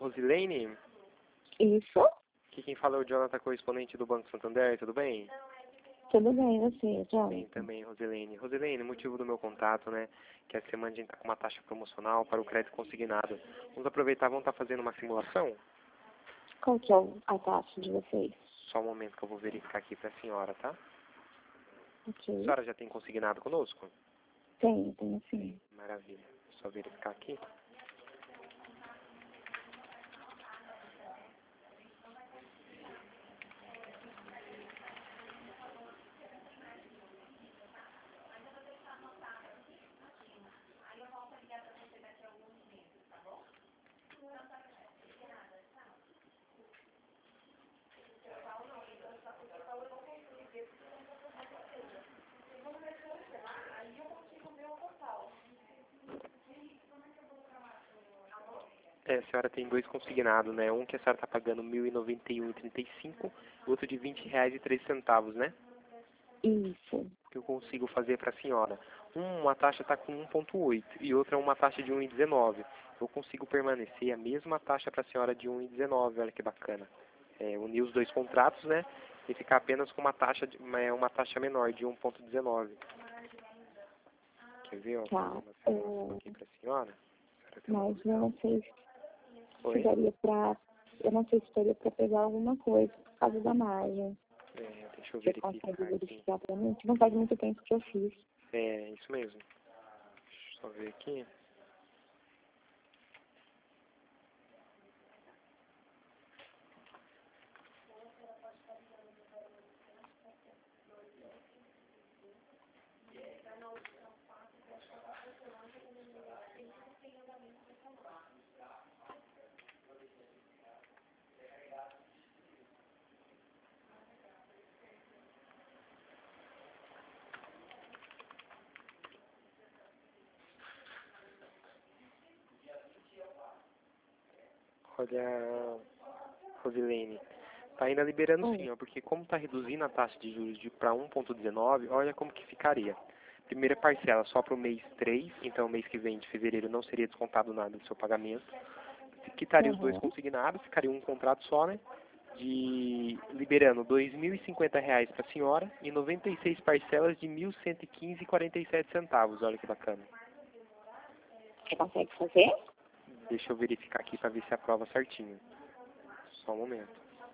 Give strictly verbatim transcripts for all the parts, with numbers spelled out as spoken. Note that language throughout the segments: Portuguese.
Rosilene? Isso? Aqui quem fala é o Jonathan, correspondente do Banco Santander, tudo bem? Tudo bem, e você, Tudo bem Jonathan? também, Rosilene. Rosilene, motivo do meu contato, né, que essa semana a gente está com uma taxa promocional para o crédito consignado. Vamos aproveitar, vamos estar fazendo uma simulação? Qual que é o- a taxa de vocês? Só um momento que eu vou verificar aqui para a senhora, tá? A Ok. senhora já tem consignado conosco? Tem, tem sim. Maravilha. Só verificar aqui. É, a senhora tem dois consignados, né? Um que a senhora está pagando mil e noventa e um reais e trinta e cinco centavos, o outro de vinte reais e três centavos, né? Isso. O que eu consigo fazer para a senhora? Um, uma taxa está com um vírgula oito e outra é uma taxa de um vírgula dezenove. Eu consigo permanecer a mesma taxa para a senhora de um vírgula dezenove, olha que bacana. É, unir os dois contratos, né? E ficar apenas com uma taxa, de, uma, uma taxa menor de um vírgula dezenove. Quer ver? Ó, Tá. fazer uma simulação aqui para a senhora? A senhora tem uma Mas eu não sei se Oi? daria pra... Eu não sei se daria pra pegar alguma coisa por causa da margem. É, deixa eu Você consegue verificar aqui. verificar pra mim? Que não faz muito tempo que eu fiz. É, isso mesmo. Deixa eu só ver aqui. Olha, Rosilene, tá ainda liberando Oi. sim, ó, porque como tá reduzindo a taxa de juros de para um vírgula dezenove, olha como que ficaria. Primeira parcela só para o mês três, então o mês que vem de fevereiro não seria descontado nada do seu pagamento. Quitaria os dois Uhum. consignados, ficaria um contrato só, né? De liberando dois mil e cinquenta reais para a senhora e noventa e seis parcelas de mil cento e quinze reais e quarenta e sete centavos. Olha que bacana. Você consegue fazer? Deixa eu verificar aqui para ver se aprova certinho. Só um momento.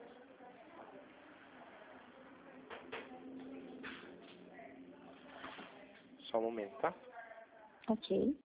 Só um momento, tá? Ok.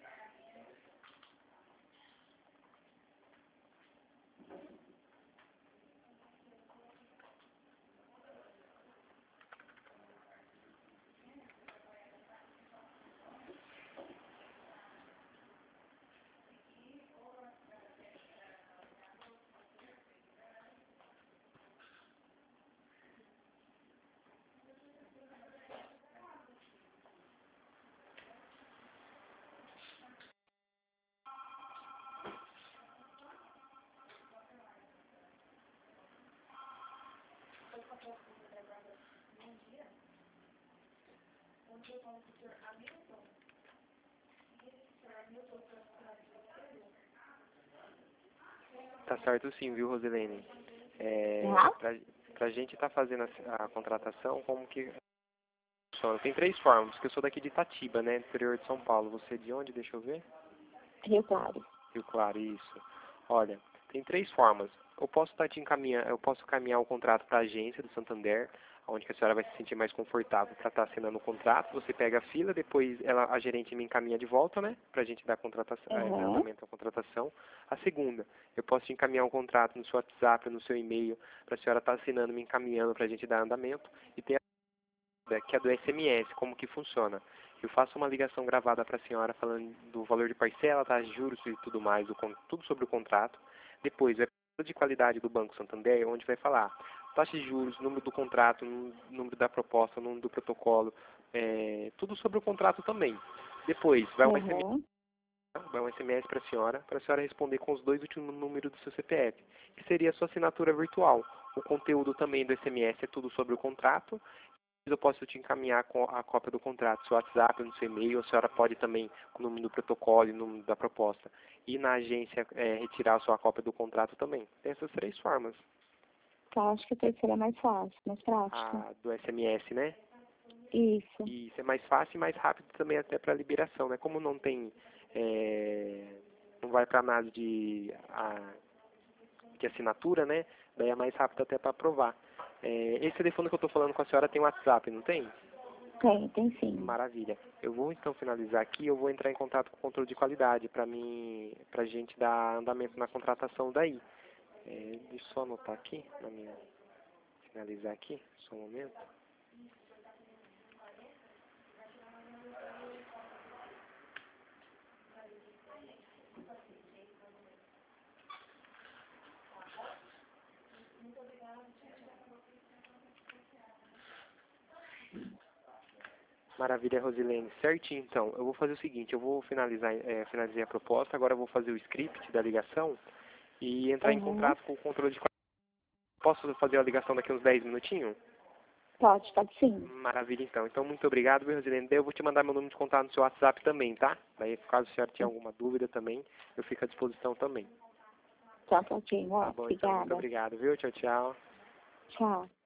Tá certo sim, viu, Rosilene? É, Tá? pra, pra gente estar fazendo a, a contratação, como que funciona? Tem três formas, porque eu sou daqui de Itatiba, né, interior de São Paulo. Você é de onde? Deixa eu ver. Rio Claro. Rio Claro, isso. Olha, tem três formas. Eu posso estar te encaminhando, eu posso caminhar o contrato para a agência do Santander, onde que a senhora vai se sentir mais confortável para estar assinando o contrato. Você pega a fila, depois ela, a gerente me encaminha de volta, né, para a gente dar contratação, é, dar Uhum. andamento à contratação. A segunda, eu posso te encaminhar um contrato no seu WhatsApp, no seu e-mail, para a senhora estar assinando, me encaminhando para a gente dar andamento. E tem a que é do S M S, como que funciona. Eu faço uma ligação gravada para a senhora falando do valor de parcela, taxa de juros e tudo mais, do, con- tudo sobre o contrato. Depois, vai para de qualidade do Banco Santander, onde vai falar taxa de juros, número do contrato, nú- número da proposta, número do protocolo, é, tudo sobre o contrato também. Depois, vai um S M S, Uhum. vai um S M S para a senhora, para a senhora responder com os dois últimos números do seu C P F, que seria a sua assinatura virtual. O conteúdo também do S M S é tudo sobre o contrato. eu posso te encaminhar com a cópia do contrato, no seu WhatsApp, no seu e-mail. A senhora pode também, com o número do protocolo e o número da proposta, ir na agência é, retirar a sua cópia do contrato também. Tem essas três formas. Tá, acho que a terceira é mais fácil, mais prática. A do S M S, né? Isso. E isso é mais fácil e mais rápido também até para liberação, né? Como não tem, é, não vai para nada de, a, de assinatura, né? Daí é mais rápido até para aprovar. É, esse telefone que eu estou falando com a senhora tem WhatsApp, não tem? Tem, tem sim. Maravilha. Eu vou então finalizar aqui, eu vou entrar em contato com o controle de qualidade para mim, para a gente dar andamento na contratação daí. É, deixa eu só anotar aqui, na minha, finalizar aqui, só um momento. Maravilha, Rosilene. Certinho, então. Eu vou fazer o seguinte, eu vou finalizar, é, finalizar a proposta, agora eu vou fazer o script da ligação e entrar em Uhum. contrato com o controle de qualidade. Posso fazer a ligação daqui uns dez minutinhos? Pode, pode sim. Maravilha, então. Então, muito obrigado, viu, Rosilene? Daí eu vou te mandar meu número de contato no seu WhatsApp também, tá? Daí, caso a senhora tenha alguma dúvida também, eu fico à disposição também. Tá, tá, ok. Ó, Tá bom, então. Muito obrigada. obrigado, viu? Tchau, tchau. Tchau.